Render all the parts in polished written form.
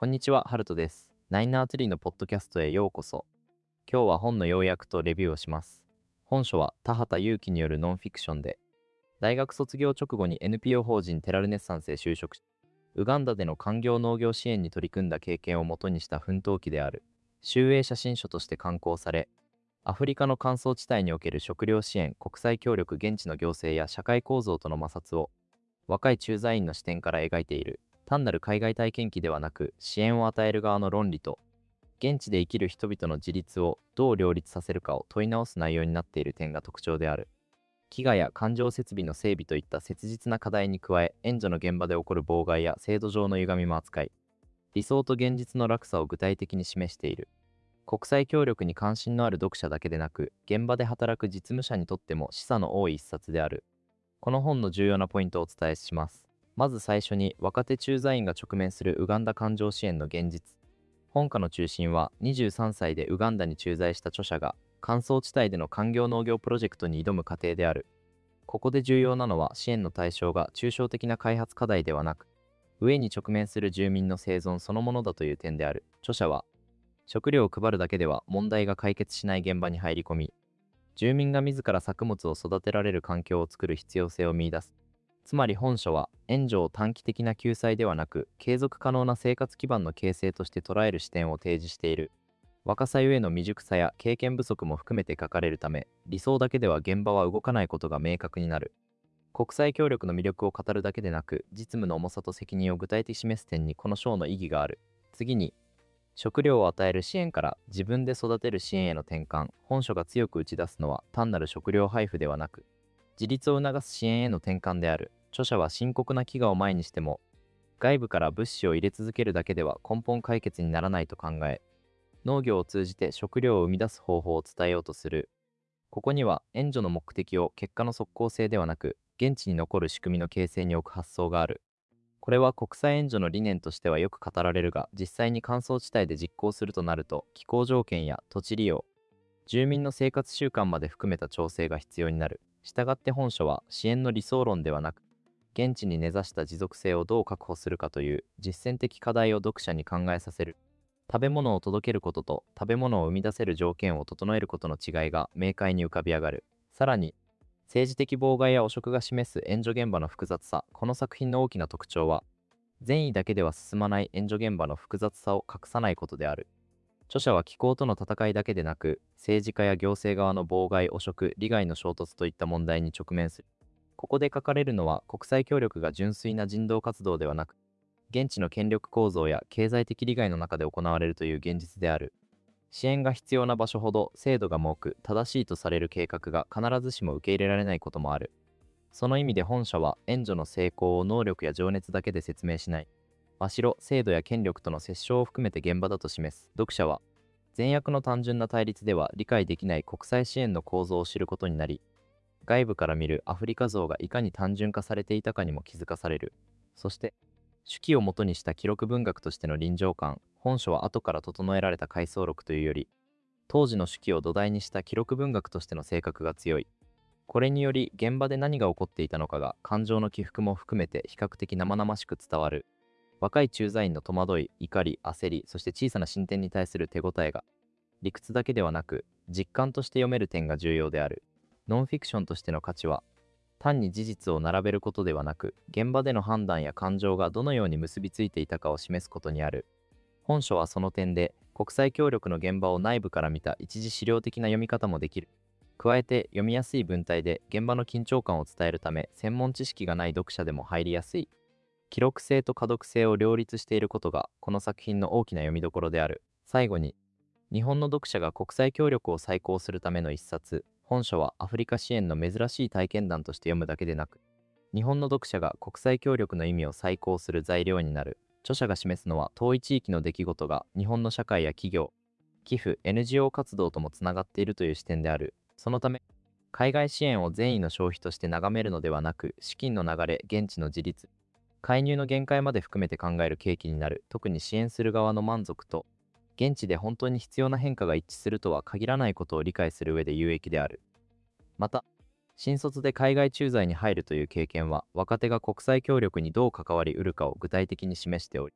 こんにちは、ハルトです。ナインナーツリーのポッドキャストへようこそ。今日は本の要約とレビューをします。本書は田畑祐樹によるノンフィクションで、大学卒業直後に NPO 法人テラルネッサンスへ就職し、ウガンダでの官業農業支援に取り組んだ経験をもとにした奮闘記である。集英写真書として刊行され、アフリカの乾燥地帯における食料支援、国際協力、現地の行政や社会構造との摩擦を若い駐在員の視点から描いている。単なる海外体験記ではなく、支援を与える側の論理と現地で生きる人々の自立をどう両立させるかを問い直す内容になっている点が特徴である。飢餓や環状設備の整備といった切実な課題に加え、援助の現場で起こる妨害や制度上の歪みも扱い、理想と現実の落差を具体的に示している。国際協力に関心のある読者だけでなく、現場で働く実務者にとっても示唆の多い一冊である。この本の重要なポイントをお伝えします。まず最初に、若手駐在員が直面するウガンダ環状支援の現実。本課の中心は、23歳でウガンダに駐在した著者が、乾燥地帯での官業農業プロジェクトに挑む過程である。ここで重要なのは、支援の対象が抽象的な開発課題ではなく、上に直面する住民の生存そのものだという点である。著者は、食料を配るだけでは問題が解決しない現場に入り込み、住民が自ら作物を育てられる環境を作る必要性を見出す。つまり本書は、援助を短期的な救済ではなく、継続可能な生活基盤の形成として捉える視点を提示している。若さゆえの未熟さや経験不足も含めて書かれるため、理想だけでは現場は動かないことが明確になる。国際協力の魅力を語るだけでなく、実務の重さと責任を具体的に示す点にこの章の意義がある。次に、食料を与える支援から自分で育てる支援への転換。本書が強く打ち出すのは、単なる食料配布ではなく、自立を促す支援への転換である。著者は深刻な飢餓を前にしても、外部から物資を入れ続けるだけでは根本解決にならないと考え、農業を通じて食料を生み出す方法を伝えようとする。ここには援助の目的を結果の即効性ではなく、現地に残る仕組みの形成に置く発想がある。これは国際援助の理念としてはよく語られるが、実際に乾燥地帯で実行するとなると、気候条件や土地利用、住民の生活習慣まで含めた調整が必要になる。したがって本書は支援の理想論ではなく、現地に根ざした持続性をどう確保するかという実践的課題を読者に考えさせる。食べ物を届けることと食べ物を生み出せる条件を整えることの違いが明快に浮かび上がる。さらに、政治的妨害や汚職が示す援助現場の複雑さ。この作品の大きな特徴は、善意だけでは進まない援助現場の複雑さを隠さないことである。著者は気候との戦いだけでなく、政治家や行政側の妨害、汚職、利害の衝突といった問題に直面する。ここで書かれるのは、国際協力が純粋な人道活動ではなく、現地の権力構造や経済的利害の中で行われるという現実である。支援が必要な場所ほど制度が重く、正しいとされる計画が必ずしも受け入れられないこともある。その意味で本書は、援助の成功を能力や情熱だけで説明しない。真白、制度や権力との折衝を含めて現場だと示す。読者は、善悪の単純な対立では理解できない国際支援の構造を知ることになり、外部から見るアフリカ像がいかに単純化されていたかにも気づかされる。そして、手記を元にした記録文学としての臨場感。本書は後から整えられた回想録というより、当時の手記を土台にした記録文学としての性格が強い。これにより、現場で何が起こっていたのかが感情の起伏も含めて比較的生々しく伝わる。若い駐在員の戸惑い、怒り、焦り、そして小さな進展に対する手応えが、理屈だけではなく、実感として読める点が重要である。ノンフィクションとしての価値は、単に事実を並べることではなく、現場での判断や感情がどのように結びついていたかを示すことにある。本書はその点で、国際協力の現場を内部から見た一次資料的な読み方もできる。加えて、読みやすい文体で現場の緊張感を伝えるため、専門知識がない読者でも入りやすい。記録性と可読性を両立していることが、この作品の大きな読みどころである。最後に、日本の読者が国際協力を再考するための一冊。本書はアフリカ支援の珍しい体験談として読むだけでなく、日本の読者が国際協力の意味を再考する材料になる。著者が示すのは、遠い地域の出来事が日本の社会や企業、寄付、NGO 活動ともつながっているという視点である。そのため、海外支援を善意の消費として眺めるのではなく、資金の流れ、現地の自立、介入の限界まで含めて考える契機になる。特に支援する側の満足と、現地で本当に必要な変化が一致するとは限らないことを理解する上で有益である。また、新卒で海外駐在に入るという経験は、若手が国際協力にどう関わりうるかを具体的に示しており、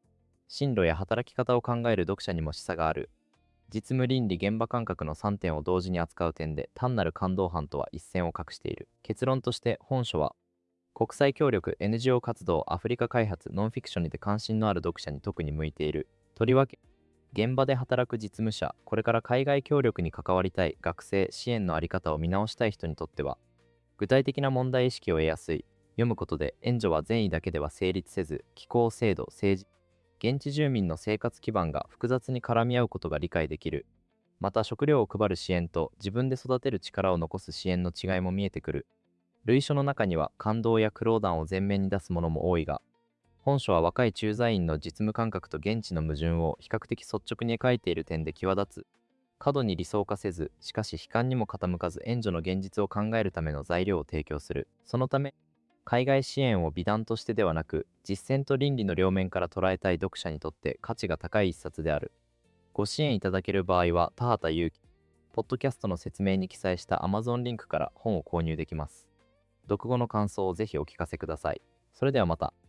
進路や働き方を考える読者にも示唆がある。実務倫理現場感覚の3点を同時に扱う点で単なる感動版とは一線を画している。結論として本書は国際協力 NGO 活動アフリカ開発ノンフィクションにて関心のある読者に特に向いている。とりわけ現場で働く実務者、これから海外協力に関わりたい学生、支援の在り方を見直したい人にとっては具体的な問題意識を得やすい。読むことで援助は善意だけでは成立せず、気候、制度、政治、現地住民の生活基盤が複雑に絡み合うことが理解できる。また食料を配る支援と自分で育てる力を残す支援の違いも見えてくる。類書の中には感動や苦労談を前面に出すものも多いが、本書は若い駐在員の実務感覚と現地の矛盾を比較的率直に描いている点で際立つ。過度に理想化せず、しかし悲観にも傾かず援助の現実を考えるための材料を提供する。そのため、海外支援を美談としてではなく、実践と倫理の両面から捉えたい読者にとって価値が高い一冊である。ご支援いただける場合は、田畑祐希、ポッドキャストの説明に記載した Amazon リンクから本を購入できます。読後の感想をぜひお聞かせください。それではまた。